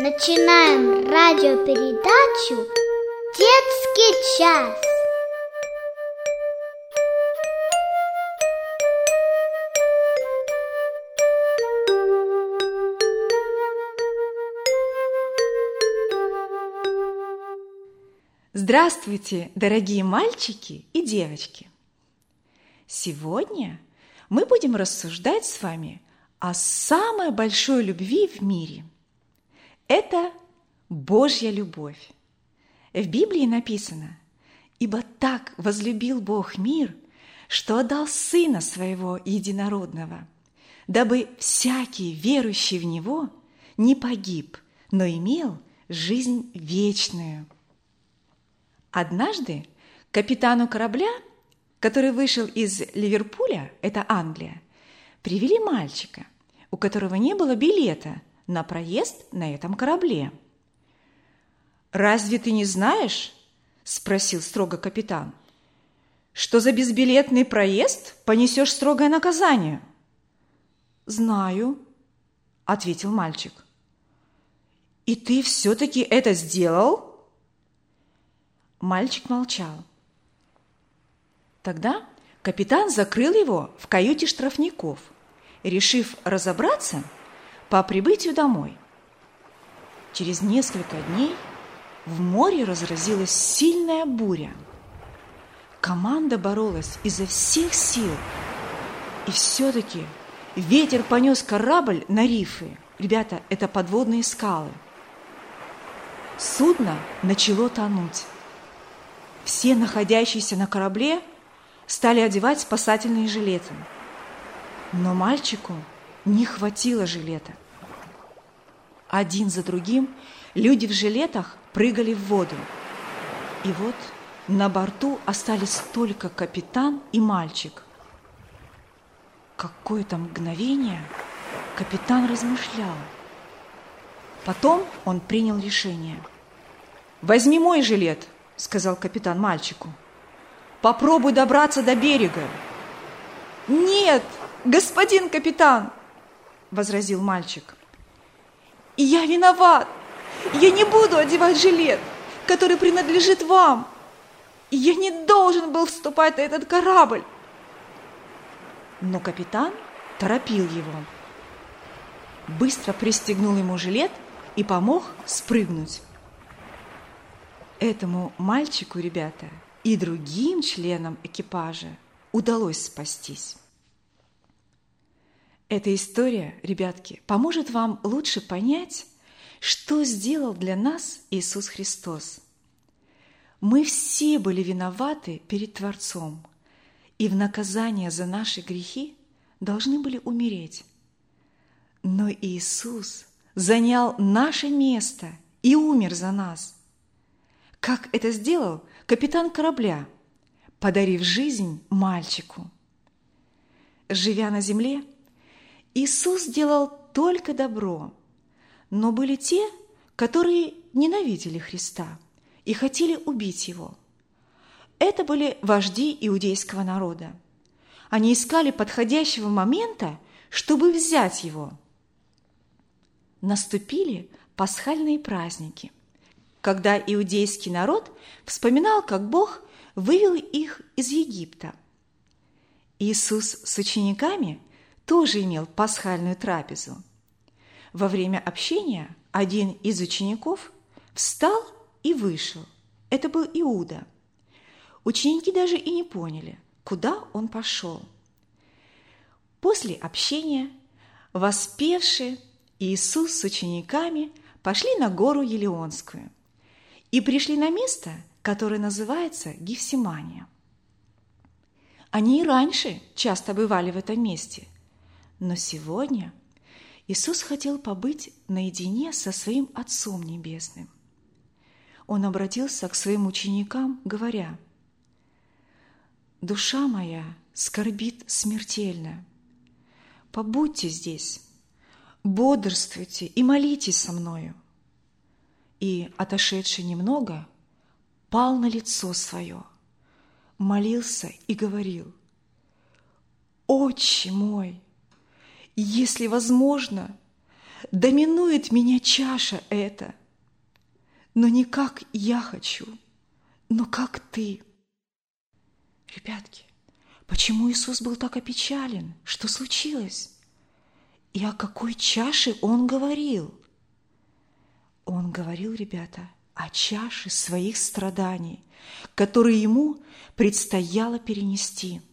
Начинаем радиопередачу «Детский час». Здравствуйте, дорогие мальчики и девочки! Сегодня мы будем рассуждать с вами о самой большой любви в мире. Это Божья любовь. В Библии написано: «Ибо так возлюбил Бог мир, что отдал Сына Своего Единородного, дабы всякий, верующий в Него, не погиб, но имел жизнь вечную». Однажды капитану корабля, который вышел из Ливерпуля, это Англия, привели мальчика, у которого не было билета на проезд на этом корабле. «Разве ты не знаешь, – спросил строго капитан, – что за безбилетный проезд понесешь строгое наказание?» «Знаю», – ответил мальчик. «И ты все-таки это сделал?» Мальчик молчал. Тогда капитан закрыл его в каюте штрафников, решив разобраться по прибытию домой. Через несколько дней в море разразилась сильная буря. Команда боролась изо всех сил, и все-таки ветер понес корабль на рифы. Ребята, это подводные скалы. Судно начало тонуть. Все находящиеся на корабле стали одевать спасательные жилеты. Но мальчику не хватило жилета. Один за другим люди в жилетах прыгали в воду. И вот на борту остались только капитан и мальчик. Какое-то мгновение капитан размышлял. Потом он принял решение. «Возьми мой жилет», – сказал капитан мальчику. «Попробуй добраться до берега». «Нет, господин капитан», – возразил мальчик. «Я виноват. Я не буду одевать жилет, который принадлежит вам. Я не должен был вступать на этот корабль». Но капитан торопил его. Быстро пристегнул ему жилет и помог спрыгнуть. Этому мальчику, ребята, и другим членам экипажа удалось спастись. Эта история, ребятки, поможет вам лучше понять, что сделал для нас Иисус Христос. Мы все были виноваты перед Творцом, и в наказание за наши грехи должны были умереть. Но Иисус занял наше место и умер за нас. Как это сделал капитан корабля, подарив жизнь мальчику. Живя на земле, Иисус делал только добро, но были те, которые ненавидели Христа и хотели убить Его. Это были вожди иудейского народа. Они искали подходящего момента, чтобы взять Его. Наступили пасхальные праздники, когда иудейский народ вспоминал, как Бог вывел их из Египта. Иисус с учениками тоже имел пасхальную трапезу. Во время общения один из учеников встал и вышел. Это был Иуда. Ученики даже и не поняли, куда он пошел. После общения воспевший Иисус с учениками пошли на гору Елеонскую и пришли на место, которое называется Гефсимания. Они и раньше часто бывали в этом месте, но сегодня Иисус хотел побыть наедине со своим Отцом Небесным. Он обратился к своим ученикам, говоря: «Душа моя скорбит смертельно. Побудьте здесь, бодрствуйте и молитесь со мною». И, отошедший немного, пал на лицо свое, молился и говорил: «Отче мой, если возможно, доминует меня чаша эта, но не как я хочу, но как ты». Ребятки, почему Иисус был так опечален? Что случилось? И о какой чаше Он говорил? Он говорил, ребята, о чаше своих страданий, которые Ему предстояло перенести.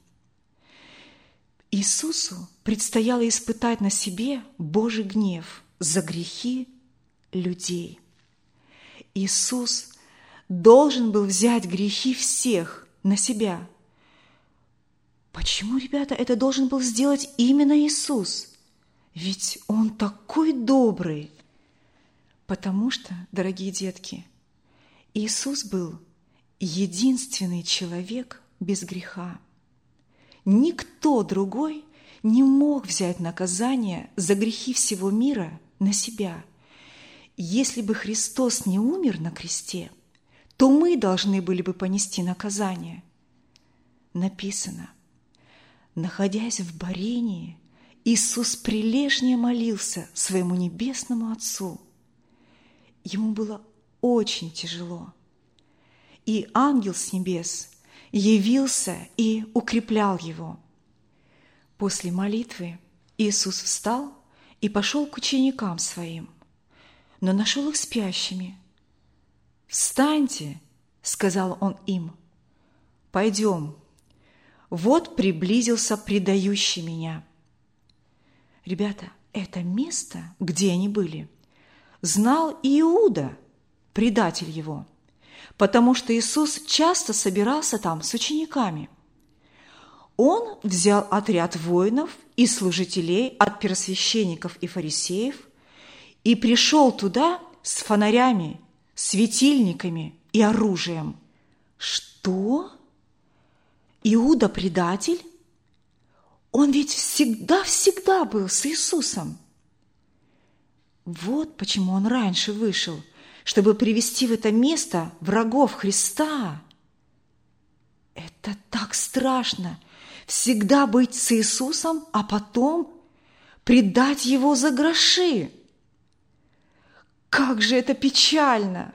Иисусу предстояло испытать на себе Божий гнев за грехи людей. Иисус должен был взять грехи всех на себя. Почему, ребята, это должен был сделать именно Иисус? Ведь Он такой добрый. Потому что, дорогие детки, Иисус был единственный человек без греха. Никто другой не мог взять наказание за грехи всего мира на себя. Если бы Христос не умер на кресте, то мы должны были бы понести наказание. Написано: находясь в борении, Иисус прилежнее молился своему небесному Отцу. Ему было очень тяжело. И ангел с небес явился и укреплял его. После молитвы Иисус встал и пошел к ученикам своим, но нашел их спящими. «Встаньте», — сказал Он им, — «пойдем. Вот приблизился предающий меня». Ребята, это место, где они были, знал и Иуда, предатель его, потому что Иисус часто собирался там с учениками. Он взял отряд воинов и служителей от первосвященников и фарисеев и пришел туда с фонарями, светильниками и оружием. Что? Иуда предатель? Он ведь всегда был с Иисусом. Вот почему он раньше вышел, чтобы привести в это место врагов Христа. Это так страшно, всегда быть с Иисусом, а потом предать Его за гроши. Как же это печально!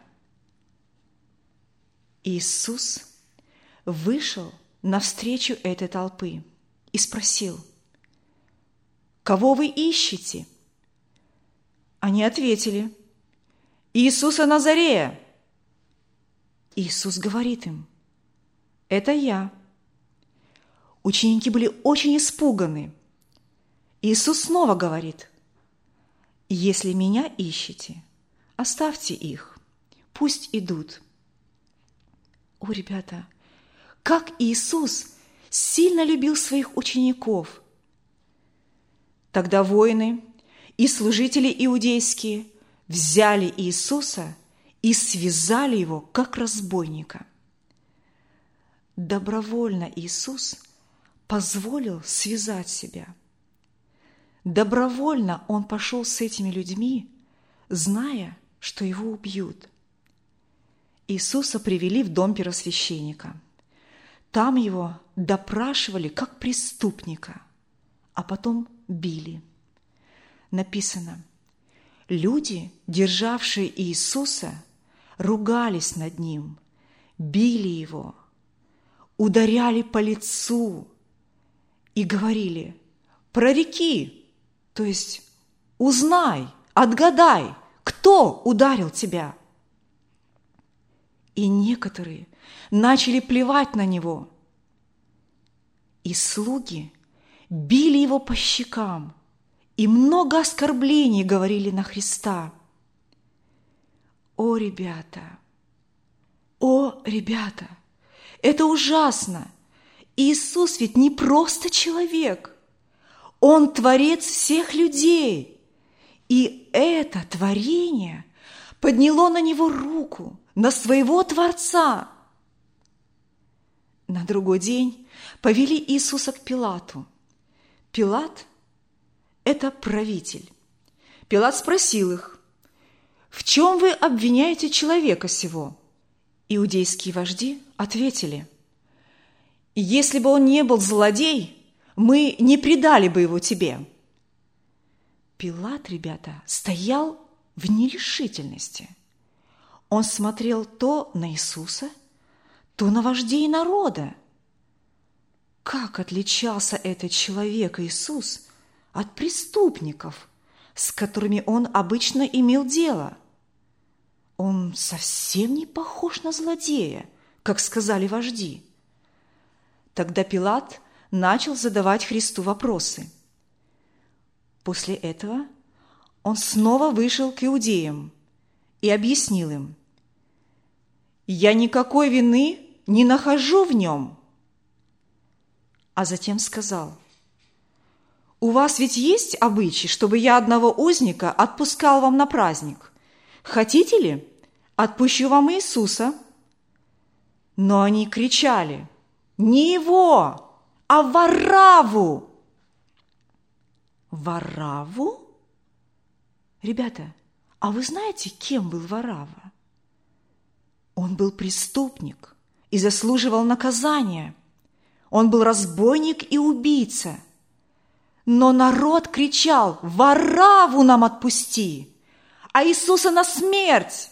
Иисус вышел навстречу этой толпы и спросил: «Кого вы ищете?» Они ответили: «Иисуса Назарея». Иисус говорит им: «Это я». Ученики были очень испуганы. Иисус снова говорит: «Если меня ищете, оставьте их, пусть идут». О, ребята, как Иисус сильно любил своих учеников! Тогда воины и служители иудейские взяли Иисуса и связали Его, как разбойника. Добровольно Иисус позволил связать себя. Добровольно Он пошел с этими людьми, зная, что Его убьют. Иисуса привели в дом первосвященника. Там Его допрашивали как преступника, а потом били. Написано: люди, державшие Иисуса, ругались над Ним, били Его, ударяли по лицу и говорили: «Прореки», то есть узнай, отгадай, кто ударил тебя. И некоторые начали плевать на Него. И слуги били Его по щекам и много оскорблений говорили на Христа. О, ребята, это ужасно! Иисус ведь не просто человек, Он творец всех людей. И это творение подняло на Него руку, на своего Творца. На другой день повели Иисуса к Пилату. Пилат – это правитель. Пилат спросил их: «В чем вы обвиняете человека сего?» Иудейские вожди ответили: «Если бы он не был злодей, мы не предали бы его тебе». Пилат, ребята, стоял в нерешительности. Он смотрел то на Иисуса, то на вождей народа. Как отличался этот человек, Иисус, от преступников, с которыми он обычно имел дело? Он совсем не похож на злодея, как сказали вожди. Тогда Пилат начал задавать Христу вопросы. После этого он снова вышел к иудеям и объяснил им: «Я никакой вины не нахожу в нем». А затем сказал: «У вас ведь есть обычай, чтобы я одного узника отпускал вам на праздник? Хотите ли, отпущу вам Иисуса?» Но они кричали: «Не его, а Варавву!» Варавву? Ребята, а вы знаете, кем был Варавва? Он был преступник и заслуживал наказания. Он был разбойник и убийца. Но народ кричал: «Варавву нам отпусти, а Иисуса на смерть!»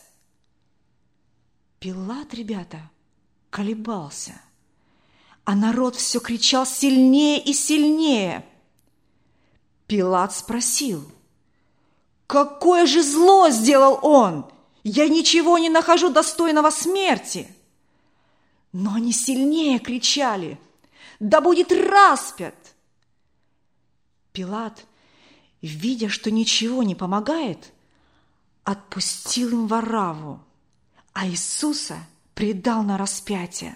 Пилат, ребята, колебался, а народ все кричал сильнее и сильнее. Пилат спросил: «Какое же зло сделал он? Я ничего не нахожу достойного смерти!» Но они сильнее кричали: «Да будет распят!» Пилат, видя, что ничего не помогает, отпустил им Варавву, а Иисуса предал на распятие.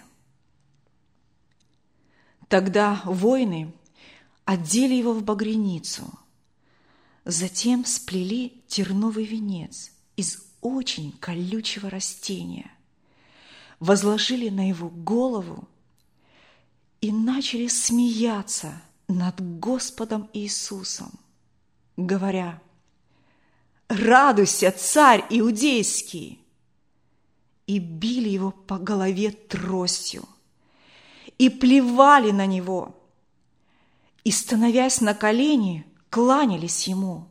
Тогда воины одели его в багряницу, затем сплели терновый венец из очень колючего растения, возложили на его голову и начали смеяться над Господом Иисусом, говоря: «Радуйся, царь иудейский!» И били его по голове тростью, и плевали на него, и, становясь на колени, кланялись ему.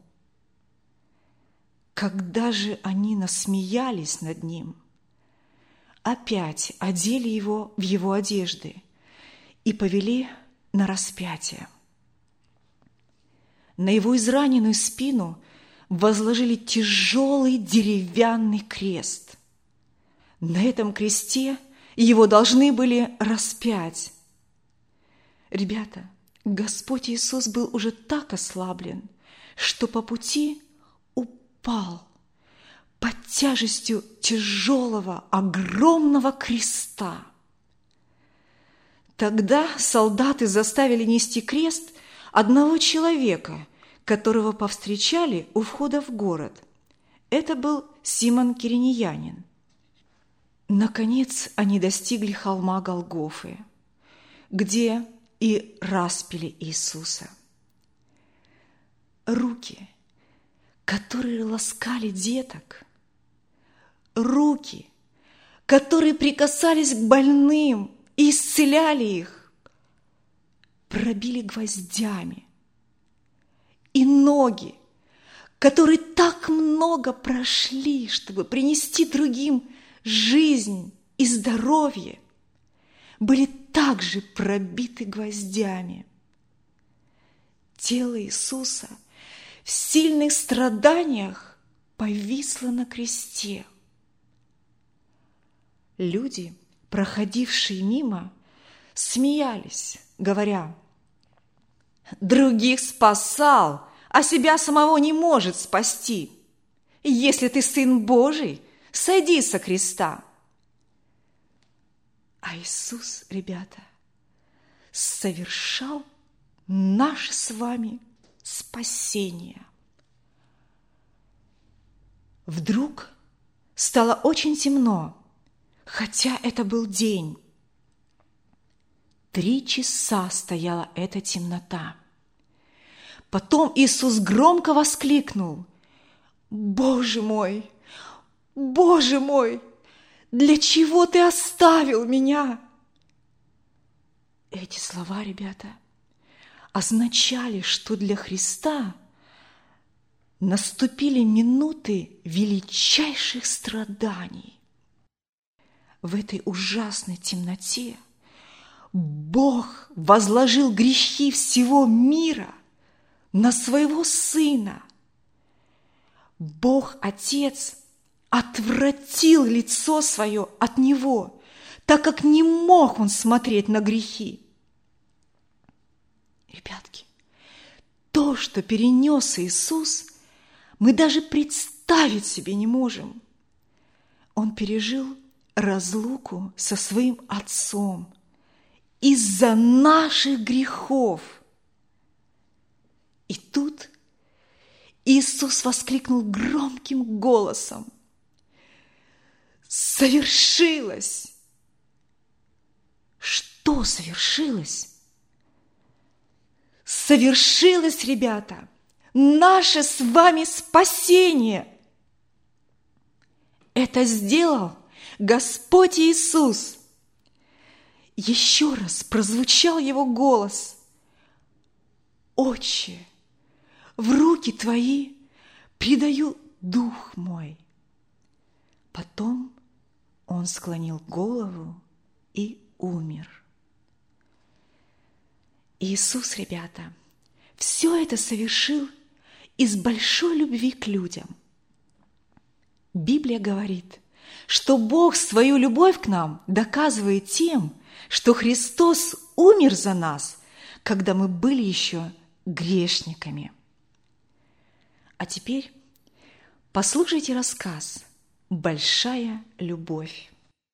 Когда же они насмеялись над ним, опять одели его в его одежды и повели на распятие. На его израненную спину возложили тяжелый деревянный крест. На этом кресте его должны были распять. Ребята, Господь Иисус был уже так ослаблен, что по пути упал под тяжестью тяжелого, огромного креста. Тогда солдаты заставили нести крест одного человека, которого повстречали у входа в город. Это был Симон Киринеянин. Наконец они достигли холма Голгофы, где и распяли Иисуса. Руки, которые ласкали деток, руки, которые прикасались к больным и исцеляли их, пробили гвоздями, и ноги, которые так много прошли, чтобы принести другим жизнь и здоровье, были также пробиты гвоздями. Тело Иисуса в сильных страданиях повисло на кресте. Люди, проходившие мимо, смеялись, говоря: «Других спасал, а себя самого не может спасти. Если ты Сын Божий, сойди со креста». А Иисус, ребята, совершал наше с вами спасение. Вдруг стало очень темно, хотя это был день. 3 часа стояла эта темнота. Потом Иисус громко воскликнул: «Боже мой, Боже мой, для чего ты оставил меня?» Эти слова, ребята, означали, что для Христа наступили минуты величайших страданий. В этой ужасной темноте Бог возложил грехи всего мира на своего Сына. Бог Отец отвратил лицо свое от него, так как не мог он смотреть на грехи. Ребятки, то, что перенес Иисус, мы даже представить себе не можем. Он пережил разлуку со своим Отцом из-за наших грехов. И тут Иисус воскликнул громким голосом: «Совершилось!» Что совершилось? Совершилось, ребята, наше с вами спасение. Это сделал Господь Иисус. Еще раз прозвучал Его голос: «Отче, в руки Твои предаю дух мой». Потом Он склонил голову и умер. Иисус, ребята, все это совершил из большой любви к людям. Библия говорит, что Бог свою любовь к нам доказывает тем, что Христос умер за нас, когда мы были еще грешниками. А теперь послушайте рассказ «Большая любовь».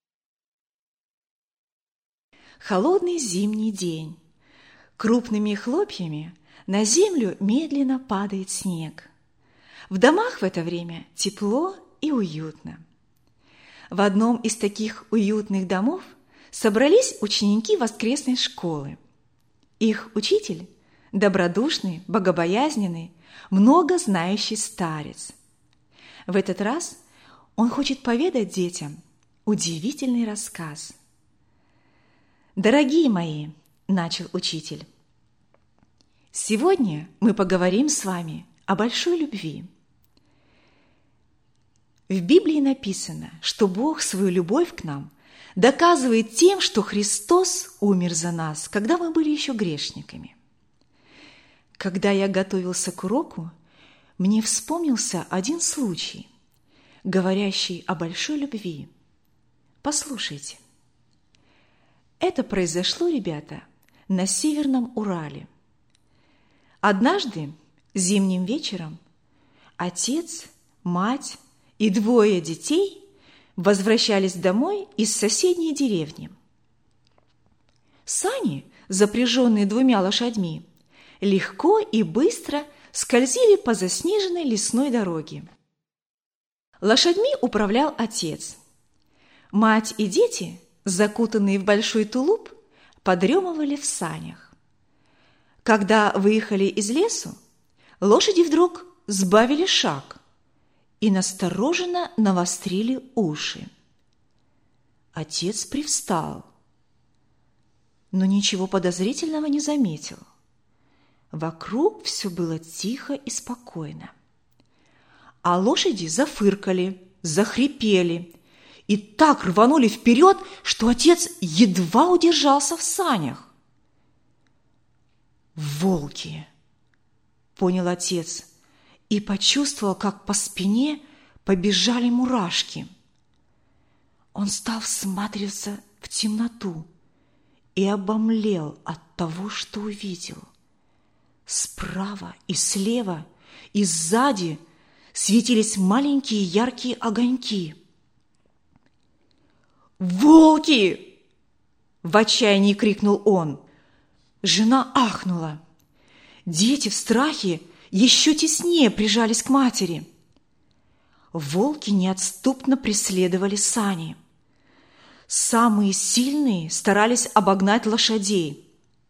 Холодный зимний день. Крупными хлопьями на землю медленно падает снег. В домах в это время тепло и уютно. В одном из таких уютных домов собрались ученики воскресной школы. Их учитель – добродушный, богобоязненный, много знающий старец. В этот раз он хочет поведать детям удивительный рассказ. «Дорогие мои», – начал учитель, – «сегодня мы поговорим с вами о большой любви». В Библии написано, что Бог свою любовь к нам доказывает тем, что Христос умер за нас, когда мы были еще грешниками. Когда я готовился к уроку, мне вспомнился один случай, говорящий о большой любви. Послушайте. Это произошло, ребята, на Северном Урале. Однажды, зимним вечером, отец, мать и 2 детей возвращались домой из соседней деревни. Сани, запряженные 2 лошадьми, легко и быстро скользили по заснеженной лесной дороге. Лошадьми управлял отец. Мать и дети, закутанные в большой тулуп, подремывали в санях. Когда выехали из лесу, лошади вдруг сбавили шаг и настороженно навострили уши. Отец привстал, но ничего подозрительного не заметил. Вокруг все было тихо и спокойно. А лошади зафыркали, захрипели и так рванули вперед, что отец едва удержался в санях. «Волки!» – понял отец и почувствовал, как по спине побежали мурашки. Он стал всматриваться в темноту и обомлел от того, что увидел. Справа и слева и сзади светились маленькие яркие огоньки. «Волки!» – в отчаянии крикнул он. Жена ахнула. Дети в страхе еще теснее прижались к матери. Волки неотступно преследовали сани. Самые сильные старались обогнать лошадей.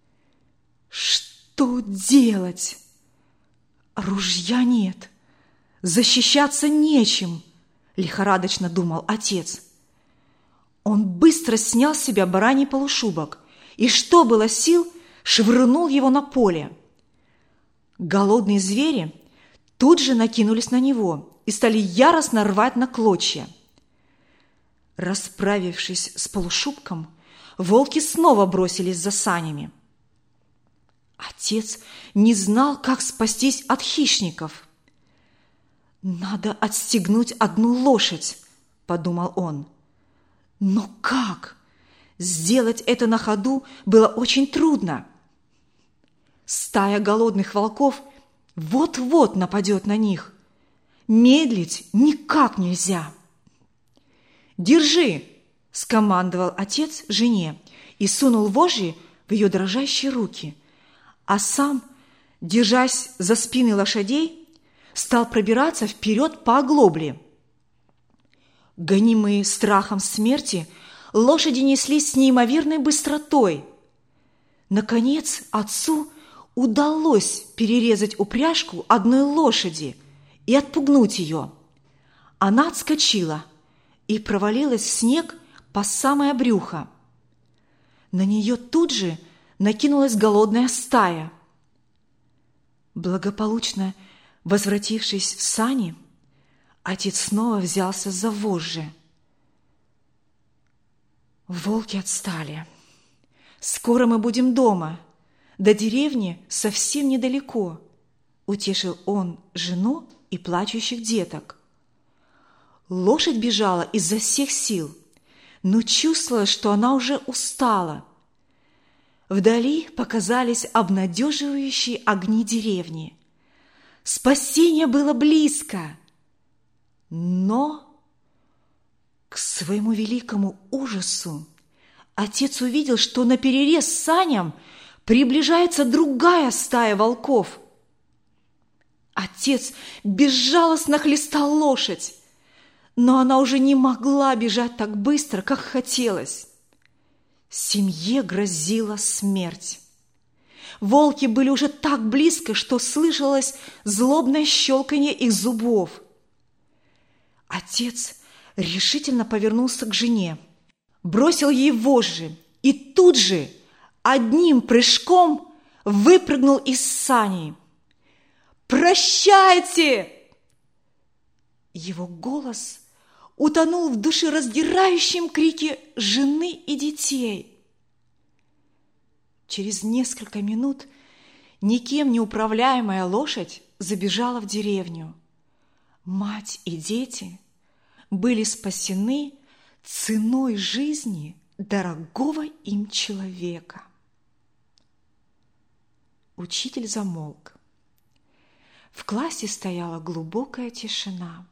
Что делать? Ружья нет, защищаться нечем, лихорадочно думал отец. Он быстро снял с себя бараний полушубок и, что было сил, швырнул его на поле. Голодные звери тут же накинулись на него и стали яростно рвать на клочья. Расправившись с полушубком, волки снова бросились за санями. Отец не знал, как спастись от хищников. «Надо отстегнуть одну лошадь», – подумал он. Но как? Сделать это на ходу было очень трудно. Стая голодных волков вот-вот нападет на них. Медлить никак нельзя. «Держи!» – скомандовал отец жене и сунул вожжи в ее дрожащие руки, а сам, держась за спины лошадей, стал пробираться вперед по оглобле. Гонимые страхом смерти, лошади неслись с неимоверной быстротой. Наконец, отцу удалось перерезать упряжку одной лошади и отпугнуть ее. Она отскочила и провалилась в снег по самое брюхо. На нее тут же накинулась голодная стая. Благополучно возвратившись в сани, отец снова взялся за вожжи. Волки отстали. «Скоро мы будем дома. До деревни совсем недалеко», – утешил он жену и плачущих деток. Лошадь бежала изо всех сил, но чувствовала, что она уже устала. Вдали показались обнадеживающие огни деревни. Спасение было близко. Но, к своему великому ужасу, отец увидел, что наперерез саням приближается другая стая волков. Отец безжалостно хлестал лошадь, но она уже не могла бежать так быстро, как хотелось. Семье грозила смерть. Волки были уже так близко, что слышалось злобное щелканье их зубов. Отец решительно повернулся к жене, бросил ей вожжи и тут же одним прыжком выпрыгнул из саней. «Прощайте!» Его голос утонул в душераздирающем крике жены и детей. Через несколько минут никем не управляемая лошадь забежала в деревню. Мать и дети были спасены ценой жизни дорогого им человека. Учитель замолк. В классе стояла глубокая тишина.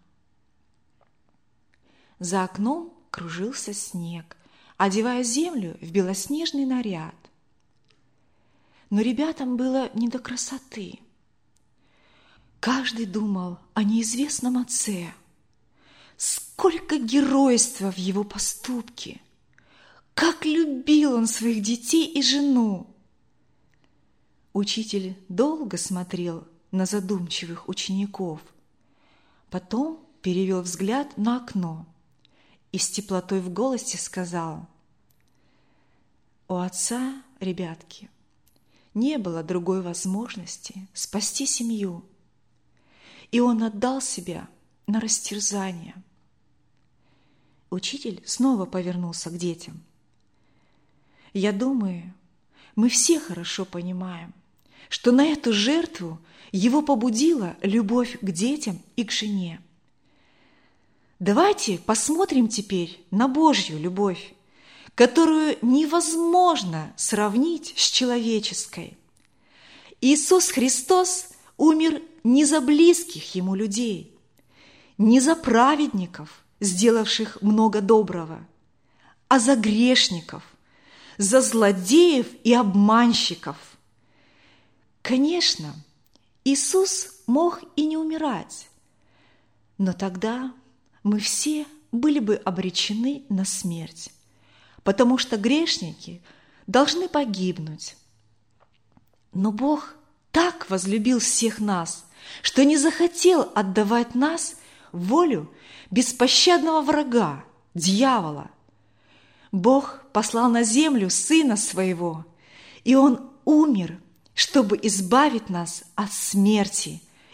За окном кружился снег, одевая землю в белоснежный наряд. Но ребятам было не до красоты. Каждый думал о неизвестном отце. Сколько геройства в его поступке! Как любил он своих детей и жену! Учитель долго смотрел на задумчивых учеников, потом перевел взгляд на окно и с теплотой в голосе сказал: «У отца, ребятки, не было другой возможности спасти семью, и он отдал себя на растерзание». Учитель снова повернулся к детям. «Я думаю, мы все хорошо понимаем, что на эту жертву его побудила любовь к детям и к жене. Давайте посмотрим теперь на Божью любовь, которую невозможно сравнить с человеческой. Иисус Христос умер не за близких Ему людей, не за праведников, сделавших много доброго, а за грешников, за злодеев и обманщиков. Конечно, Иисус мог и не умирать, но тогда мы все были бы обречены на смерть, потому что грешники должны погибнуть. Но Бог так возлюбил всех нас, что не захотел отдавать нас в волю беспощадного врага, дьявола. Бог послал на землю Сына Своего, и Он умер, чтобы избавить нас от смерти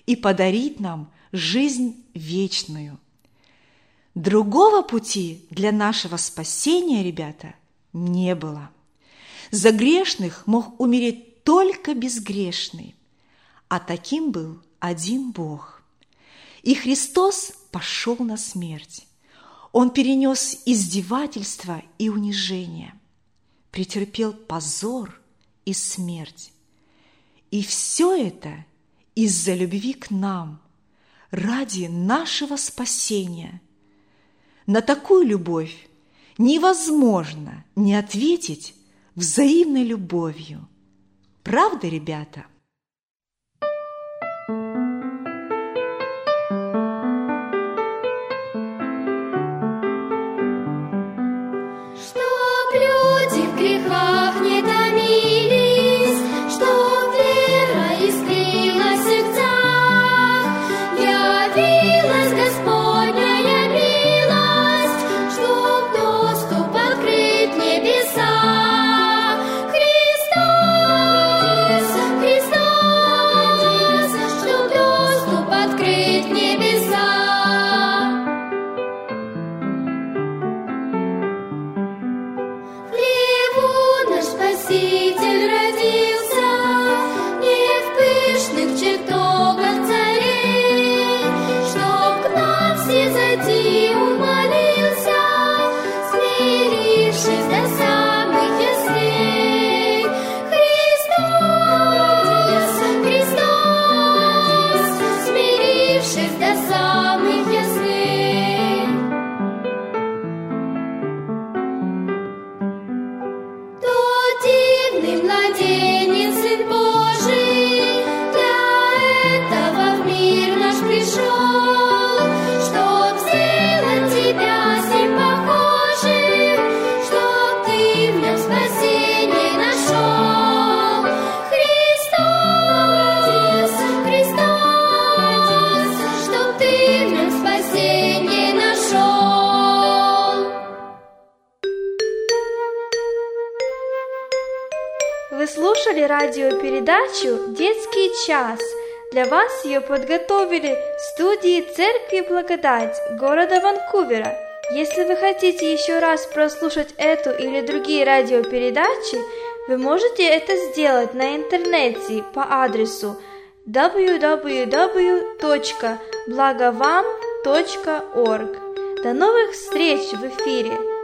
и подарить нам жизнь вечную. Другого пути для нашего спасения, ребята, не было. За грешных мог умереть только безгрешный, а таким был один Бог. И Христос пошел на смерть. Он перенес издевательства и унижение, претерпел позор и смерть. И все это из-за любви к нам, ради нашего спасения. На такую любовь невозможно не ответить взаимной любовью. Правда, ребята? Чтоб люди в грехах не томились, чтоб вера искрила в сердцах, явилась Господняя милость, чтоб доступ открыт в небеса. Христос, Христос, чтоб доступ открыт в небеса. Наш Спаситель родился не в пышных чертогах царей, чтоб к нам все зайти умолился, смирившись до самых яслей. Христос, Христос, смирившись до самых яслей. Дивный младенец, Сын Божий, для этого в мир наш пришел, чтоб сделать тебя с ним похожим, чтоб ты в нем спасение нашел. Христос, Христос, чтоб ты в нем спасение нашел. Вы слушали радиопередачу «Детский час». Для вас ее подготовили в студии Церкви Благодать города Ванкувера. Если вы хотите еще раз прослушать эту или другие радиопередачи, вы можете это сделать на интернете по адресу www.blagovam.org. До новых встреч в эфире!